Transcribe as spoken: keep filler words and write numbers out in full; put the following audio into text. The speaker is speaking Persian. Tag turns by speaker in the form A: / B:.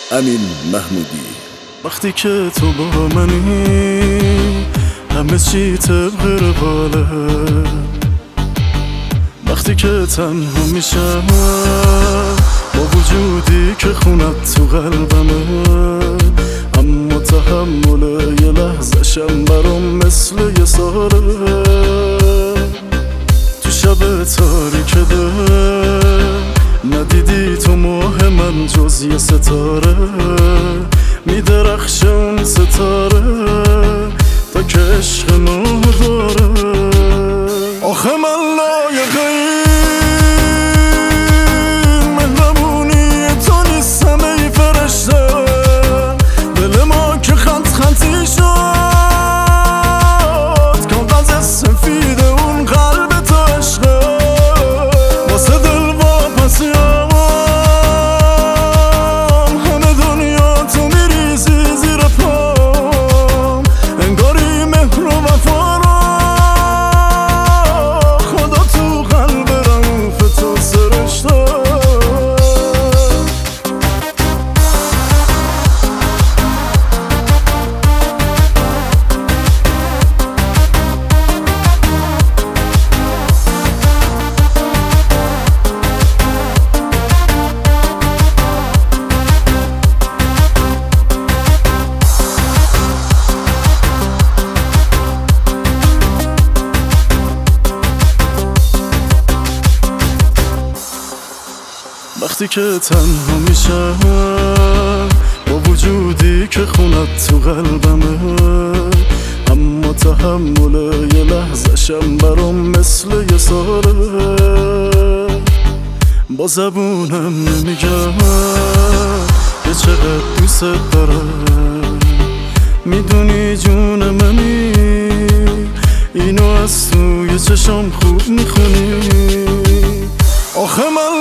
A: امین محمودی.
B: وقتی که تو با منی همه چی طبق رواله، وقتی که تنها میشم با وجودی که خونت تو قلبمه، اما تحمل یه لحظه‌شم برام مثل یه ساله. تو شب تاریک دل ندیدی تو ماه من جز یه ستاره، میدرخشه اون ستاره تا که عشق ما داره. آخه من لایق این مهربونی تو نیستم ای فرشته، دل ما که خط خطی شد کاغذ سفید اون قلب تو عشقه، واسه دل واپسیام همه دنیا تو میریزی زیر پام، انگاری مهر و وفا رو خدا تو قلب رعوف تو سرشته. وقتی که تنها میشم با وجودی که خونت تو قلبمه، اما تحمل یه لحظه‌شم برام مثل یه ساله. با زبونم نمیگم که چقدر دوست دارم، میدونی جون منی اینو از توی چشام خوب میخونی. آخه من